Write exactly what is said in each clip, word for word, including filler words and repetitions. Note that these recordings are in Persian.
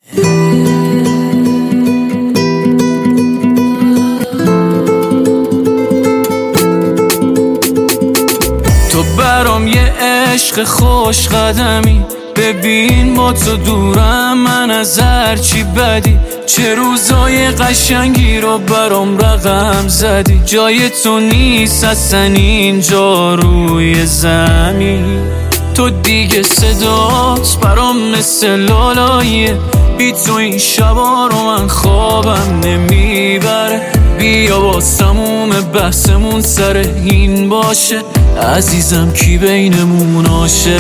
تو برام یه عشق خوش قدمی، ببین با تو دورم من از هرچی بدی، چه روزای قشنگی رو برام رقم زدی. جای تو نیست اصلا اینجا روی زمین، تو دیگه صدات برام مثل لالاییه، بی تو این شبا رو من خوابم نمیبره. بیا با تموم بحثمون سر این باشه، عزیزم کی بینمون عاشق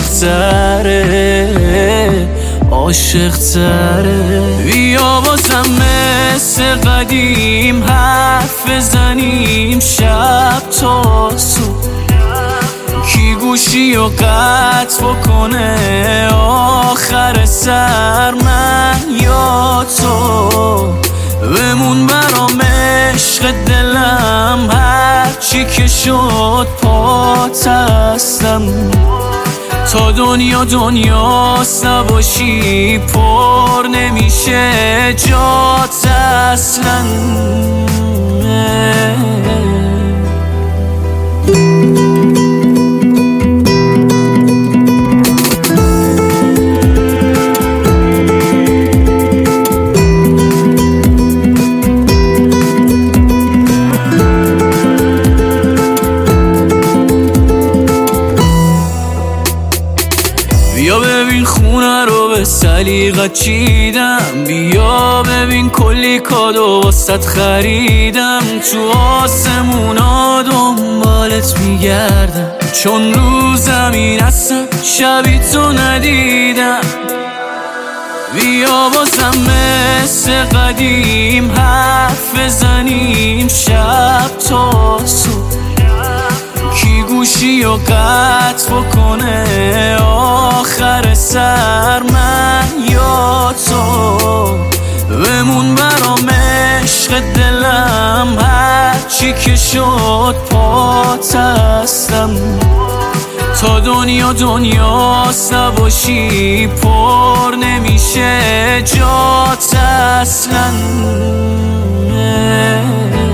تره، عاشق تره. بیا بازم مثل قدیم حرف بزنیم شب تا صبح، کی گوشی و قطع بکنه آخر سر من یا تو. بمون برام عشق دلم، هرچی که شد پات هستم، تا دنیا دنیاست نباشی پر نمیشه جات اصلا. بیا ببین خونه رو به سلیقت چیدم، بیا ببین کلی کادو واسط خریدم، تو آسمونا دنبالت میگردم، چون رو زمین اصلا شبی تو ندیدم. بیا بازم مثل قدیم حرف بزنیم شب تا صبح، کی گوشی و قطع بکنه آخر سر من یا تو. بمون برام عشق دلم، هرچی که شد پات هستم، تا دنیا دنیاست نباشی پر نمیشه جات اصلا.